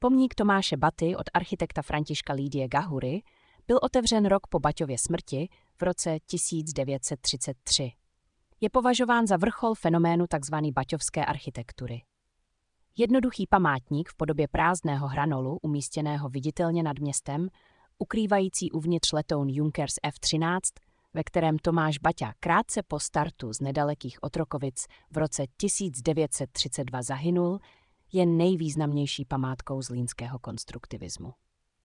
Pomník Tomáše Baty od architekta Františka Lídie Gahury byl otevřen rok po Baťově smrti v roce 1933. Je považován za vrchol fenoménu tzv. Baťovské architektury. Jednoduchý památník v podobě prázdného hranolu umístěného viditelně nad městem, ukrývající uvnitř letoun Junkers F-13, ve kterém Tomáš Baťa krátce po startu z nedalekých Otrokovic v roce 1932 zahynul, je nejvýznamnější památkou zlínského konstruktivismu.